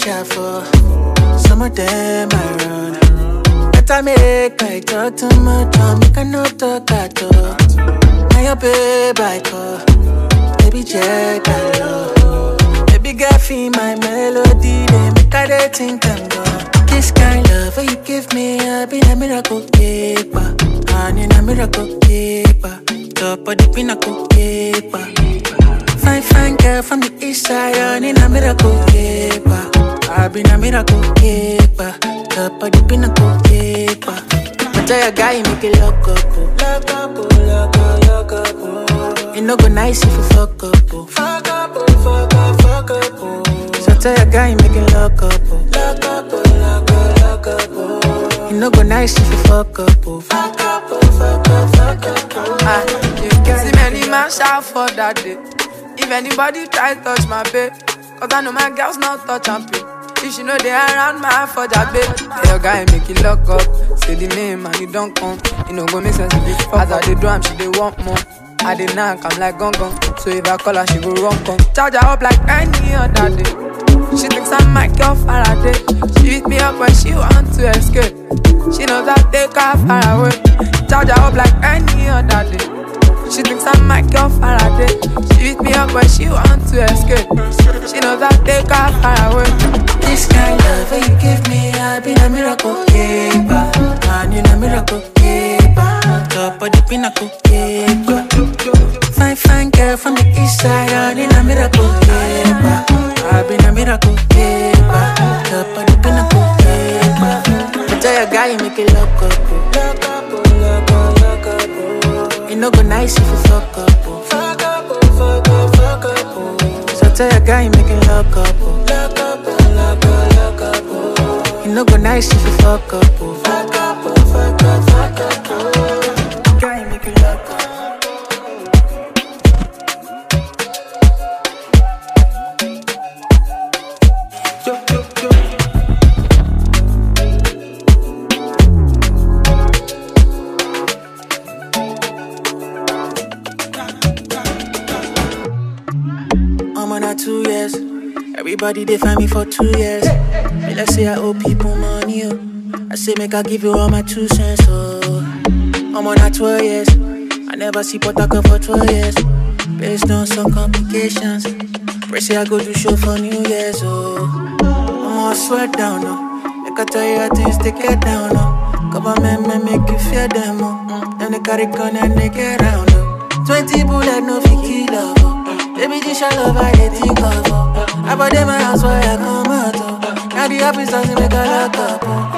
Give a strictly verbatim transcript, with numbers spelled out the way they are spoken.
shuffle. Some of them I run. Better make I talk too much, or make I not talk at all. Now your babe I call, baby check I love. Baby girl feel my melody, they make I they think I'm gone. This kind of love you give me, I be a miracle keeper. I need a miracle keeper. Top of the pinnacle keeper. Fine, fine girl from the east side, I need a miracle keeper. I been a miracle keeper. Top of the pinnacle keeper. I tell your guy, make it lock up. Lock up, lock up, lock up. It no go nice if you fuck up. Fuck up, fuck up, fuck up. So tell your guy, make it lock up. Lock up, lock up, lock up. It no go nice if you fuck up. Fuck up, fuck up, fuck up. Ah, you can see many man shout for that day. If anybody try touch my babe, cause I know my girls not touch and pay. If she know they around my for that babe, your guy make it lock up. Say the name and you don't come. You know go make sense if it's as I dey do am, she dey want more. I dey knock, I'm like gong gong. So if I call her, she go run come. Charge her up like any other day. She thinks I'm Michael Faraday. She beat me up when she want to escape. She knows I take her far away. Charge her up like any other day. She thinks I'm Michael Faraday. She beat me up when she want to escape. She knows I take her far away. This kind of love you give me, I been a miracle keeper. I need a miracle keeper. Top of the pinnacle keeper. Fine, fine girl from the east side, I need a miracle keeper. I been a miracle keeper. Top of the pinnacle keeper. I tell your guy, make it lock up. Lock up, lock up, lock up. It no go nice if you fuck up. Fuck up, fuck up, fuck up. So tell your guy, make it lock up. Lock up, lock up, lock up. It no go nice if you fuck up. Fuck up, fuck up, fuck up. Guy, make it lock up. Yo, yo, yo. I'm on a two years. Everybody they find me for two years. But let's say I owe people money. Oh. I say make I give you all my two cents. Oh, I'm on a twelve years. I never see Potaka for twelve years. Based on some complications. Pray say I go do show for New Year's. Oh, I'm all sweat down. Oh, make I tell you how things they get down. Oh, government may make you fear them. Oh, then they carry gun and they get round. Oh, twenty bullet no fi kill love. Oh. Baby, this your love, I hate think of. I bought them my house where I come out. Now the office doesn't make a lock up.